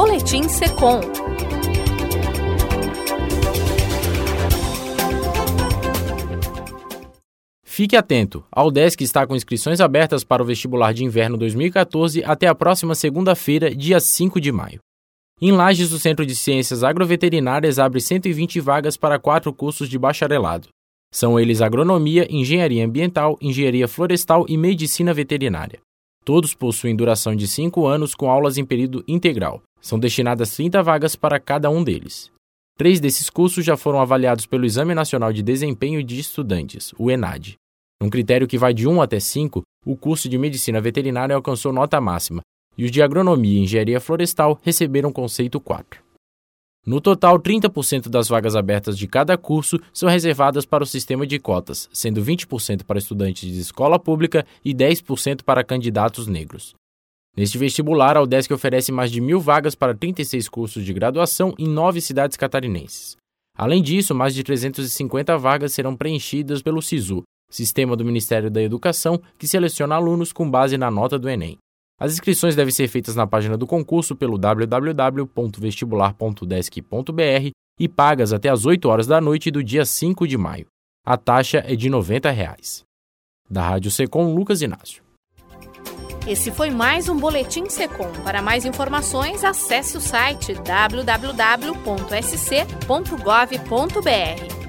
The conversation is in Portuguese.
Boletim Secom. Fique atento, a UDESC está com inscrições abertas para o vestibular de inverno 2014 até a próxima segunda-feira, dia 5 de maio. Em Lages, o Centro de Ciências Agroveterinárias abre 120 vagas para 4 cursos de bacharelado. São eles Agronomia, Engenharia Ambiental, Engenharia Florestal e Medicina Veterinária. Todos possuem duração de 5 anos com aulas em período integral. São destinadas 30 vagas para cada um deles. 3 desses cursos já foram avaliados pelo Exame Nacional de Desempenho de Estudantes, o ENAD. Num critério que vai de 1 até 5, o curso de Medicina Veterinária alcançou nota máxima e os de Agronomia e Engenharia Florestal receberam conceito 4. No total, 30% das vagas abertas de cada curso são reservadas para o sistema de cotas, sendo 20% para estudantes de escola pública e 10% para candidatos negros. Neste vestibular, a UDESC oferece mais de 1.000 vagas para 36 cursos de graduação em 9 cidades catarinenses. Além disso, mais de 350 vagas serão preenchidas pelo SISU, Sistema do Ministério da Educação, que seleciona alunos com base na nota do Enem. As inscrições devem ser feitas na página do concurso pelo www.vestibular.udesc.br e pagas até às 8 horas da noite do dia 5 de maio. A taxa é de R$ 90. Da Rádio Secom, Lucas Inácio. Esse foi mais um Boletim Secom. Para mais informações, acesse o site www.sc.gov.br.